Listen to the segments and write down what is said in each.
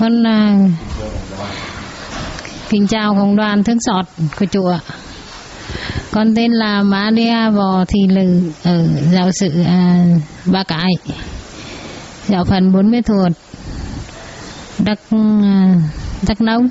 Con kính chào cộng đoàn thương xót của chùa. Con tên là Maria Vò Thị Lự ở giáo sự Ba Cái, giáo phận Buôn Mê Thuột, Đắk Nông.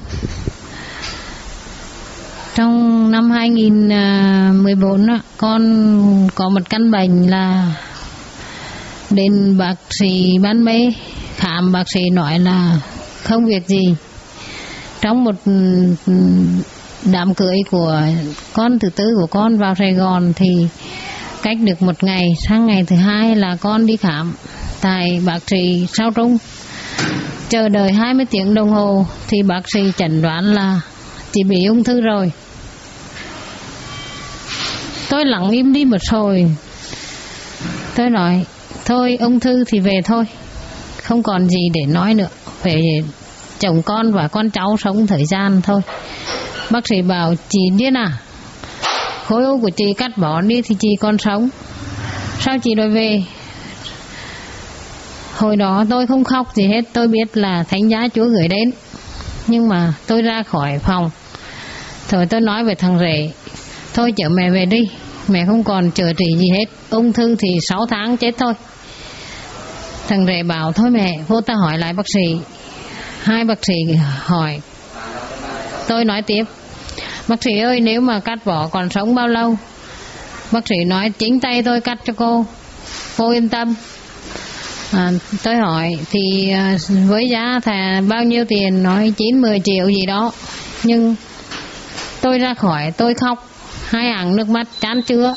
Trong năm 2014 con có một căn bệnh là đến bác sĩ ban mê khám, bác sĩ nói là không việc gì. Trong một đám cưới của con thứ tư của con vào Sài Gòn thì cách được một ngày, sang ngày thứ hai là con đi khám tại bác sĩ Sao Trung. Chờ đợi 20 tiếng đồng hồ thì bác sĩ chẩn đoán là chị bị ung thư rồi. Tôi lặng im đi một hồi. Tôi nói thôi ung thư thì về thôi, không còn gì để nói nữa, về chồng con và con cháu sống thời gian thôi. Bác sĩ bảo chị điên à, khối u của chị cắt bỏ đi thì chị còn sống, sao chị đòi về? Hồi đó tôi không khóc gì hết, tôi biết là thánh giá Chúa gửi đến. Nhưng mà tôi ra khỏi phòng rồi tôi nói về thằng rể, thôi chở mẹ về đi, mẹ không còn chữa trị gì hết, ung thư thì 6 tháng chết thôi. Thằng rể bảo thôi mẹ, vô ta hỏi lại bác sĩ. Hai bác sĩ hỏi. Tôi nói tiếp, bác sĩ ơi nếu mà cắt bỏ còn sống bao lâu? Bác sĩ nói chính tay tôi cắt cho cô yên tâm. Tôi hỏi thì với giá thà bao nhiêu tiền? Nói 9-10 triệu gì đó. Nhưng tôi ra khỏi, tôi khóc, hai hàng nước mắt trán chứa.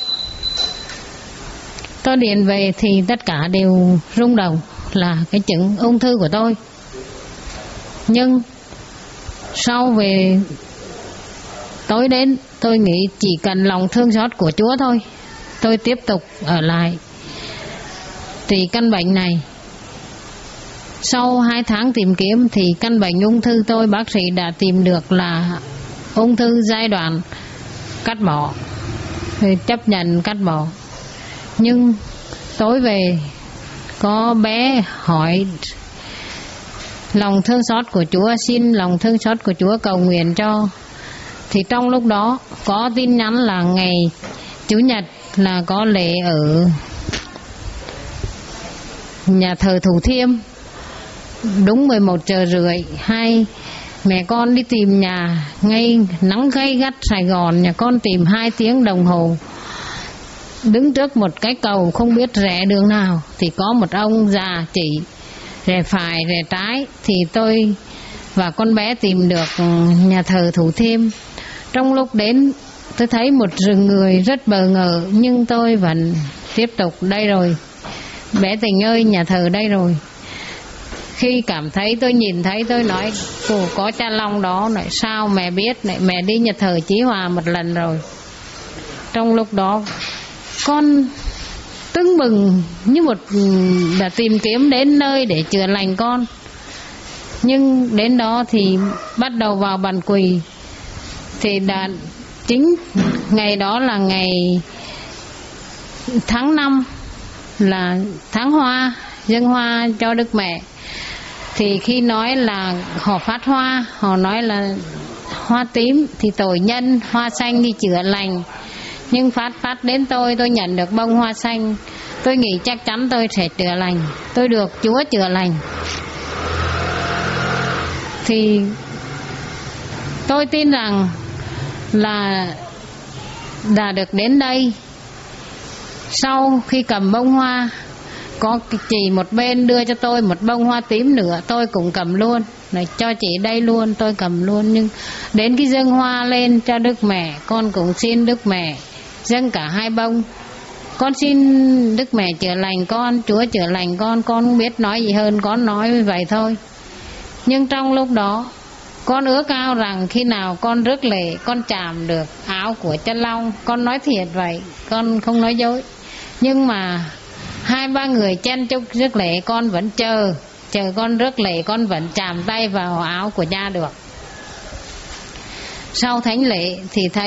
Tôi điện về thì tất cả đều rung động là cái chứng ung thư của tôi. Nhưng sau về tối đến, tôi nghĩ chỉ cần lòng thương xót của Chúa thôi, tôi tiếp tục ở lại trị căn bệnh này. Sau 2 tháng tìm kiếm thì căn bệnh ung thư tôi bác sĩ đã tìm được là ung thư giai đoạn cắt bỏ, thì chấp nhận cắt bỏ. Nhưng tối về có bé hỏi lòng thương xót của Chúa, xin lòng thương xót của Chúa cầu nguyện cho. Thì trong lúc đó có tin nhắn là ngày Chủ nhật là có lễ ở nhà thờ Thủ Thiêm, đúng 11 giờ rưỡi. Hai mẹ con đi tìm nhà, ngay nắng gay gắt Sài Gòn, nhà con tìm 2 tiếng đồng hồ. Đứng trước một cái cầu không biết rẽ đường nào thì có một ông già chỉ rẽ phải rẽ trái, thì tôi và con bé tìm được nhà thờ Thủ Thiêm. Trong lúc đến tôi thấy một rừng người rất bờ ngờ, nhưng tôi vẫn tiếp tục đây rồi, bé Tình ơi nhà thờ đây rồi. Khi cảm thấy tôi nhìn thấy tôi nói cô có cha Long đó. Nói sao mẹ biết? Mẹ đi nhà thờ Chí Hòa một lần rồi. Trong lúc đó con tưng bừng như một đã tìm kiếm đến nơi để chữa lành con. Nhưng đến đó thì bắt đầu vào bàn quỳ. Thì đã chính ngày đó là ngày tháng 5 là tháng hoa, dâng hoa cho Đức Mẹ. Thì khi nói là họ phát hoa, họ nói là hoa tím thì tội nhân, hoa xanh đi chữa lành. Nhưng phát đến tôi nhận được bông hoa xanh. Tôi nghĩ chắc chắn tôi sẽ chữa lành, tôi được Chúa chữa lành. Thì tôi tin rằng là đã được đến đây. Sau khi cầm bông hoa, có chị một bên đưa cho tôi một bông hoa tím nữa, tôi cũng cầm luôn, này cho chị đây luôn, tôi cầm luôn. Nhưng đến cái dâng hoa lên cho Đức Mẹ, con cũng xin Đức Mẹ dâng cả 2 bông. Con xin Đức Mẹ chữa lành con, Chúa chữa lành con không biết nói gì hơn, con nói vậy thôi. Nhưng trong lúc đó con ước ao rằng khi nào con rước lễ, con chạm được áo của cha Long. Con nói thiệt vậy, con không nói dối. Nhưng mà 2-3 người chen chúc rước lễ, con vẫn chờ con rước lễ, con vẫn chạm tay vào áo của cha được. Sau thánh lễ thì thấy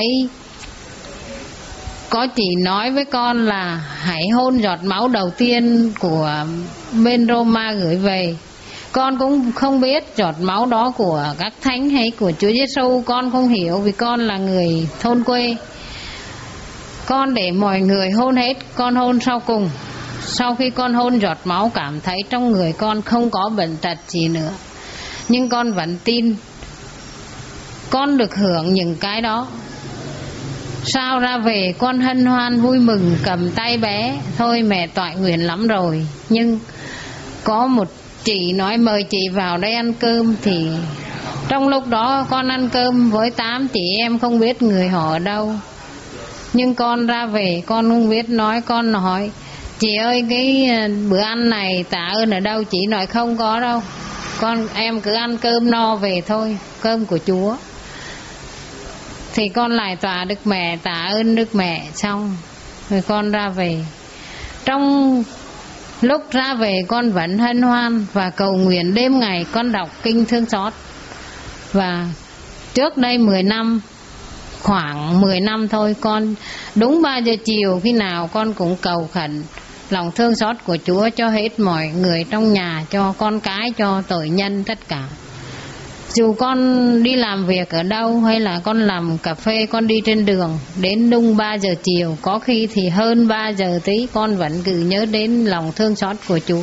có chị nói với con là hãy hôn giọt máu đầu tiên của bên Roma gửi về. Con cũng không biết giọt máu đó của các thánh hay của Chúa Giêsu, con không hiểu vì con là người thôn quê. Con để mọi người hôn hết, con hôn sau cùng. Sau khi con hôn giọt máu cảm thấy trong người con không có bệnh tật gì nữa. Nhưng con vẫn tin con được hưởng những cái đó. Sao ra về con hân hoan vui mừng cầm tay bé. Thôi mẹ toại nguyện lắm rồi. Nhưng có một chị nói mời chị vào đây ăn cơm. Thì trong lúc đó con ăn cơm với 8 chị em không biết người họ ở đâu. Nhưng con ra về con không biết nói. Con hỏi chị ơi cái bữa ăn này tạ ơn ở đâu? Chị nói không có đâu, em cứ ăn cơm no về thôi, cơm của Chúa. Thì con lại tòa Đức Mẹ, tạ ơn Đức Mẹ xong rồi con ra về. Trong lúc ra về con vẫn hân hoan và cầu nguyện đêm ngày. Con đọc kinh thương xót. Và trước đây 10 năm, khoảng 10 năm thôi, con đúng 3 giờ chiều khi nào con cũng cầu khẩn lòng thương xót của Chúa cho hết mọi người trong nhà, cho con cái, cho tội nhân tất cả. Dù con đi làm việc ở đâu hay là con làm cà phê, con đi trên đường, đến đúng 3 giờ chiều, có khi thì hơn 3 giờ tí, con vẫn cứ nhớ đến lòng thương xót của Chúa.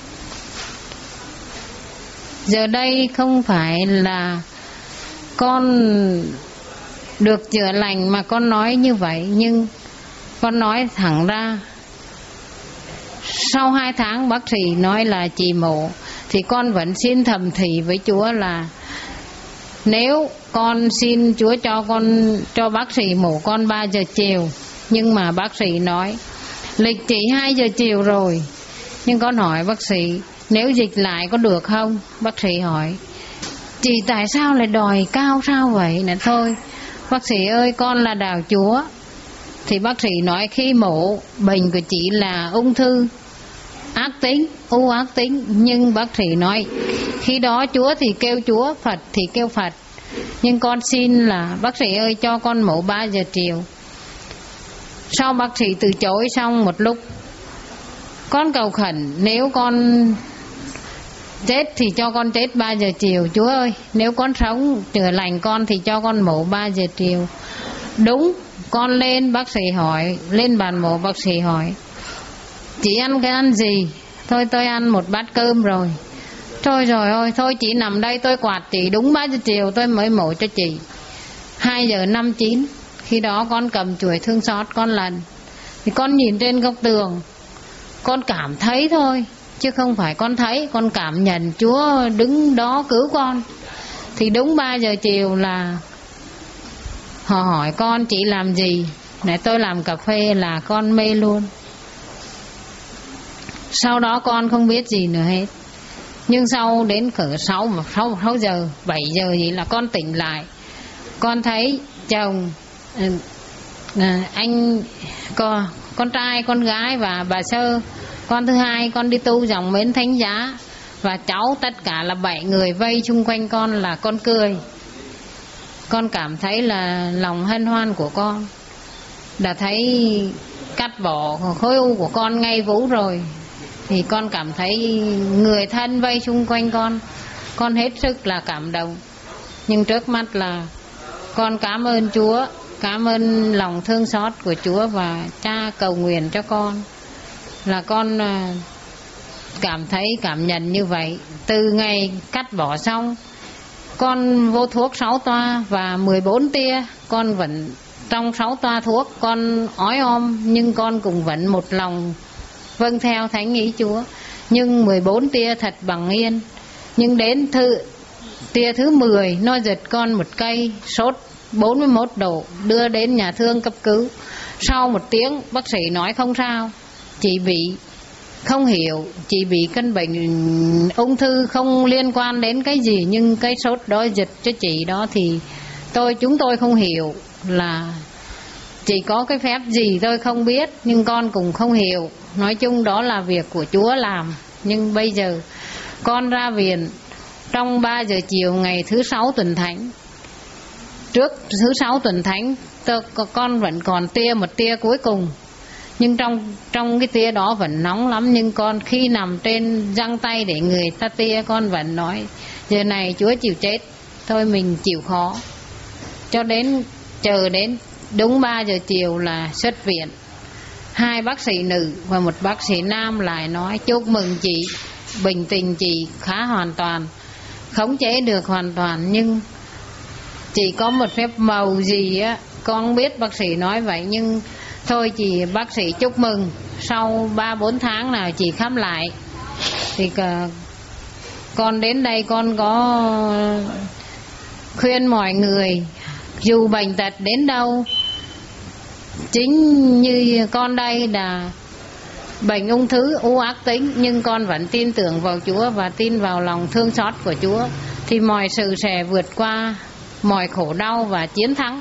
Giờ đây không phải là con được chữa lành mà con nói như vậy, nhưng con nói thẳng ra. Sau 2 tháng bác sĩ nói là chị mổ, thì con vẫn xin thầm thì với Chúa là nếu con xin Chúa cho bác sĩ mổ con 3 giờ chiều. Nhưng mà bác sĩ nói lịch chị 2 giờ chiều rồi. Nhưng con hỏi bác sĩ nếu dịch lại có được không? Bác sĩ hỏi chị tại sao lại đòi cao sao vậy? Nè thôi bác sĩ ơi, con là đạo Chúa. Thì bác sĩ nói khi mổ bệnh của chị là ung thư ác tính, u ác tính. Nhưng bác sĩ nói khi đó Chúa thì kêu Chúa, Phật thì kêu Phật. Nhưng con xin là bác sĩ ơi cho con mổ 3 giờ chiều. Sau bác sĩ từ chối xong một lúc, con cầu khẩn nếu con chết thì cho con chết 3 giờ chiều. Chúa ơi, nếu con sống chữa lành con thì cho con mổ 3 giờ chiều. Đúng, con lên bác sĩ hỏi, lên bàn mổ bác sĩ hỏi chị ăn cái ăn gì? Thôi tôi ăn một bát cơm rồi. Thôi rồi ôi, thôi chị nằm đây tôi quạt chị đúng 3 giờ chiều tôi mới mổ cho chị. 2 giờ 59, khi đó con cầm chuỗi thương xót con lần. Thì con nhìn trên góc tường, con cảm thấy thôi, chứ không phải con thấy, con cảm nhận Chúa đứng đó cứu con. Thì đúng 3 giờ chiều là họ hỏi con chị làm gì? Này tôi làm cà phê, là con mê luôn. Sau đó con không biết gì nữa hết. Nhưng sau đến cỡ 6 giờ 7 giờ gì là con tỉnh lại. Con thấy chồng, anh con trai, con gái và bà Sơ, con thứ hai, con đi tu dòng Mến Thánh Giá, và cháu tất cả là 7 người vây chung quanh con là con cười. Con cảm thấy là lòng hân hoan của con đã thấy cắt bỏ khối u của con ngay vú rồi. Thì con cảm thấy người thân vây xung quanh con hết sức là cảm động. Nhưng trước mắt là con cảm ơn Chúa, cảm ơn lòng thương xót của Chúa, và Cha cầu nguyện cho con là con cảm nhận như vậy. Từ ngày cắt bỏ xong, con vô thuốc 6 toa và 14 tia. Con vẫn trong 6 toa thuốc, con ói om, nhưng con cũng vẫn một lòng vâng theo thánh ý Chúa. Nhưng 14 tia thật bằng yên. Nhưng đến tia thứ 10 nó giật con một cây, sốt 41 độ, đưa đến nhà thương cấp cứu. Sau 1 tiếng bác sĩ nói không sao, chị bị không hiểu, chị bị căn bệnh ung thư không liên quan đến cái gì, nhưng cái sốt đó giật cho chị đó thì chúng tôi không hiểu là chị có cái phép gì tôi không biết, nhưng con cũng không hiểu. Nói chung đó là việc của Chúa làm. Nhưng bây giờ con ra viện trong 3 giờ chiều ngày thứ 6 tuần thánh. Trước thứ 6 tuần thánh con vẫn còn một tia cuối cùng. Nhưng trong cái tia đó vẫn nóng lắm. Nhưng con khi nằm trên giăng tay để người ta tia, con vẫn nói giờ này Chúa chịu chết, thôi mình chịu khó. Cho đến chờ đến đúng 3 giờ chiều là xuất viện. 2 bác sĩ nữ và 1 bác sĩ nam lại nói chúc mừng chị, bình tình chị khá hoàn toàn, khống chế được hoàn toàn, nhưng chỉ có một phép màu gì á con không biết, bác sĩ nói vậy. Nhưng thôi chị, bác sĩ chúc mừng. Sau 3-4 tháng nào chị khám lại thì con đến đây con có khuyên mọi người dù bệnh tật đến đâu, chính như con đây là bệnh ung thư u ác tính, nhưng con vẫn tin tưởng vào Chúa và tin vào lòng thương xót của Chúa, thì mọi sự sẽ vượt qua mọi khổ đau và chiến thắng.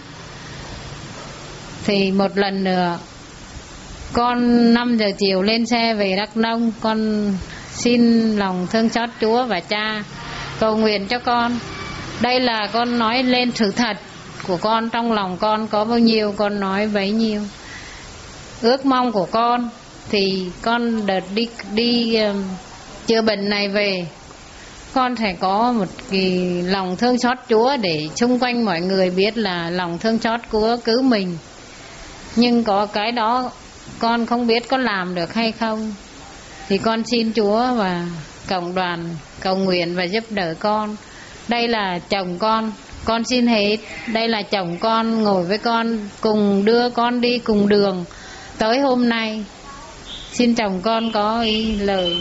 Thì một lần nữa con 5 giờ chiều lên xe về Đắk Nông, con xin lòng thương xót Chúa và cha cầu nguyện cho con. Đây là con nói lên sự thật của con, trong lòng con có bao nhiêu con nói bấy nhiêu. Ước mong của con thì con đợt đi chữa bệnh này về, con sẽ có một cái lòng thương xót Chúa để xung quanh mọi người biết là lòng thương xót Chúa cứu mình. Nhưng có cái đó con không biết có làm được hay không, thì con xin Chúa và cộng đoàn cầu nguyện và giúp đỡ con. Đây là chồng con xin hết. Đây là chồng con ngồi với con, cùng đưa con đi cùng đường tới hôm nay. Xin chồng con có ý lời.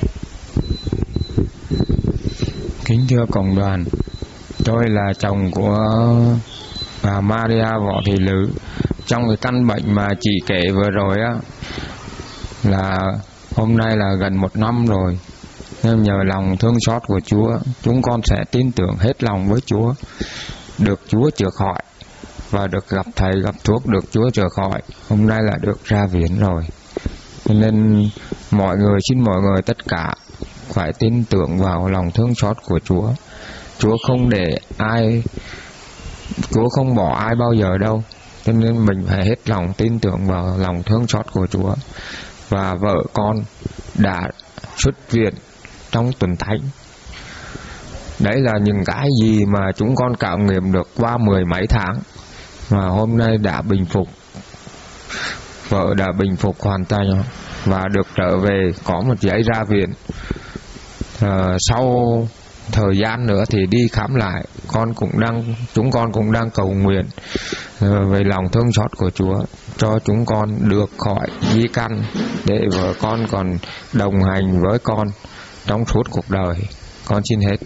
Kính thưa cộng đoàn, tôi là chồng của bà Maria Võ Thị Lữ. Trong cái căn bệnh mà chị kể vừa rồi á, là hôm nay là gần 1 năm rồi. Nhưng nhờ lòng thương xót của Chúa, chúng con sẽ tin tưởng hết lòng với Chúa, được Chúa chữa khỏi và được gặp thầy gặp thuốc, được Chúa chữa khỏi. Hôm nay là được ra viện rồi. Cho nên xin mọi người tất cả phải tin tưởng vào lòng thương xót của Chúa. Chúa không để ai, Chúa không bỏ ai bao giờ đâu. Cho nên mình phải hết lòng tin tưởng vào lòng thương xót của Chúa. Và vợ con đã xuất viện trong tuần thánh. Đấy là những cái gì mà chúng con cảm nghiệm được qua 10 mấy tháng, mà hôm nay đã bình phục. Vợ đã bình phục hoàn toàn và được trở về, có một giấy ra viện. Sau thời gian nữa thì đi khám lại. Chúng con cũng đang cầu nguyện về lòng thương xót của Chúa cho chúng con được khỏi di căn, để vợ con còn đồng hành với con trong suốt cuộc đời. Con xin hết.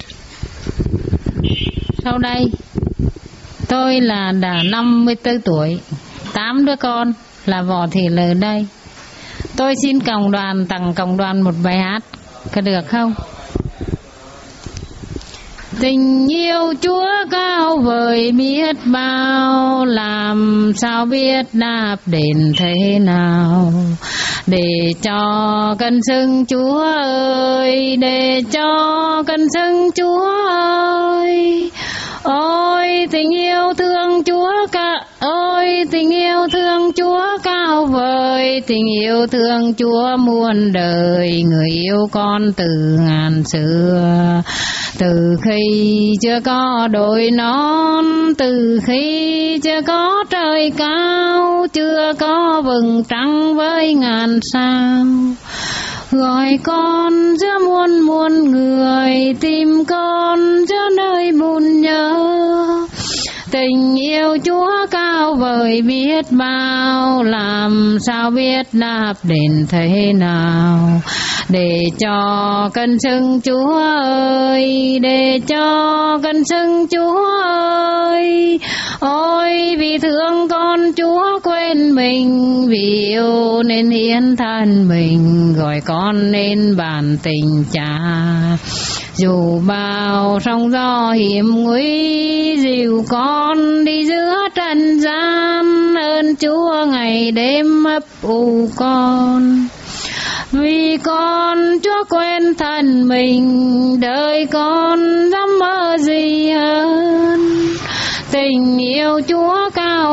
Sau đây tôi là đã 54 tuổi, 8 đứa con là Võ Thị Lữ đây. Tôi xin cộng đoàn tặng cộng đoàn một bài hát, có được không? Tình yêu Chúa cao vời biết bao, làm sao biết đáp đền thế nào. Để cho cân xưng Chúa ơi, để cho cân xưng Chúa ơi. Ôi tình yêu thương Chúa ôi tình yêu thương Chúa cao vời, tình yêu thương Chúa muôn đời. Người yêu con từ ngàn xưa, từ khi chưa có đồi non, từ khi chưa có trời cao, chưa có vầng trăng với ngàn sao. Gọi con giữa muôn muôn người, tìm con giữa nơi buồn nhớ. Tình yêu Chúa cao vời biết bao, làm sao biết đáp đền thế nào. Để cho cân xưng Chúa ơi, để cho cân xưng Chúa ơi. Ôi vì thương con Chúa quên mình, vì yêu nên hiến thân mình, gọi con nên bàn tình cha. Dù bao sóng gió hiểm nguy, dìu con đi giữa trần gian, ơn Chúa ngày đêm ấp ủ con. Vì con Chúa quên thân mình, đời con dám mơ gì hơn. Tình yêu Chúa cao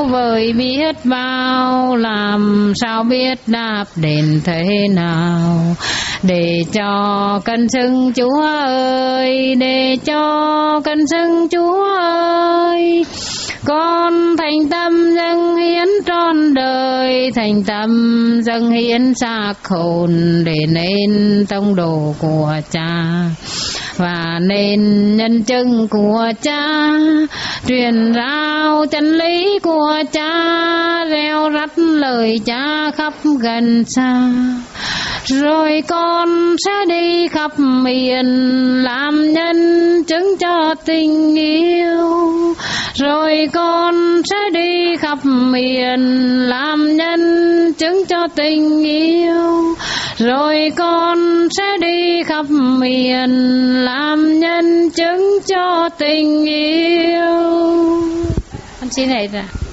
vời biết bao, làm sao biết đáp đến thế nào. Để cho cân xưng Chúa ơi, để cho cân xưng Chúa ơi, con thành tâm dâng hiến trọn đời, thành tâm dâng hiến xác hồn, để nên tông đồ của Cha và nên nhân chứng của Cha, truyền rao chân lý của Cha, reo rắt lời Cha khắp gần xa. Rồi con sẽ đi khắp miền làm nhân chứng cho tình yêu. Rồi con sẽ đi khắp miền làm nhân chứng cho tình yêu. Rồi con sẽ đi khắp miền làm nhân chứng cho tình yêu. Con xin thầy ra.